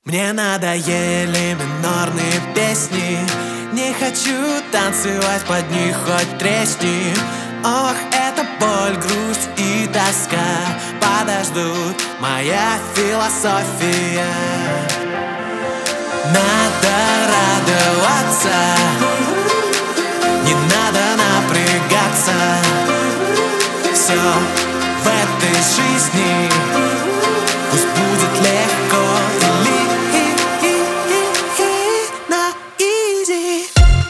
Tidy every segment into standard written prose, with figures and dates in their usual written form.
Мне надоели минорные песни, не хочу танцевать под них, хоть тресни. Ох, это боль, грусть и тоска подождут, моя философия. Надо радоваться, не надо напрягаться. Все в этой жизни пусть будет легко или на изи.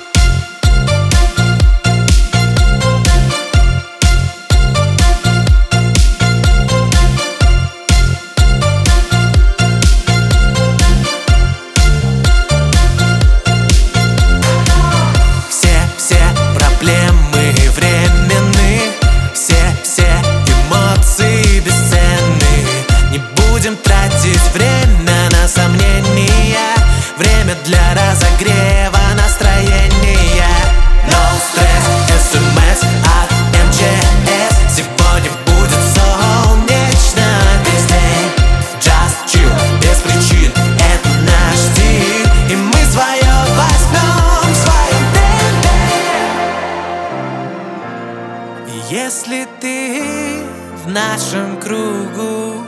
Все проблемы временны, все эмоции бесценны. Не будем тратить время на сомнения, время для разогрева настроения. No stress, SMS от МЧС. Сегодня будет солнечно весь день. Just chill, без причин, это наш стиль, и мы свое возьмем в своем темпе. И если ты в нашем кругу,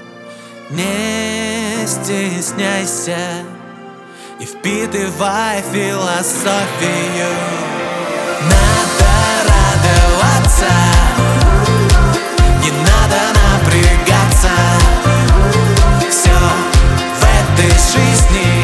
не стесняйся и впитывай философию. Надо радоваться, не надо напрягаться. Все в этой жизни